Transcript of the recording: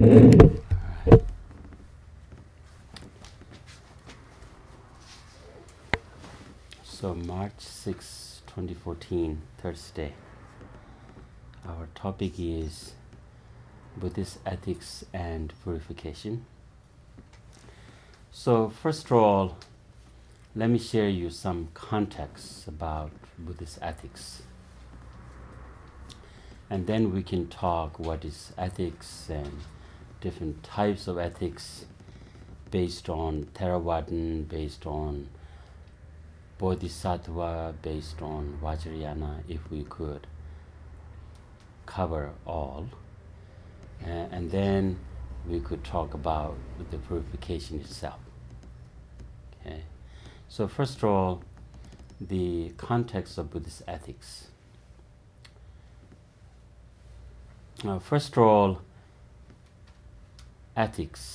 So March 6, 2014, Thursday. Our topic is Buddhist ethics and purification. So first of all, let me share you some context about Buddhist ethics. And then we can talk what is ethics and different types of ethics based on Theravada, based on Bodhisattva, based on Vajrayana, if we could cover all. And then we could talk about the purification itself. Okay. So first of all, the context of Buddhist ethics. First of all, ethics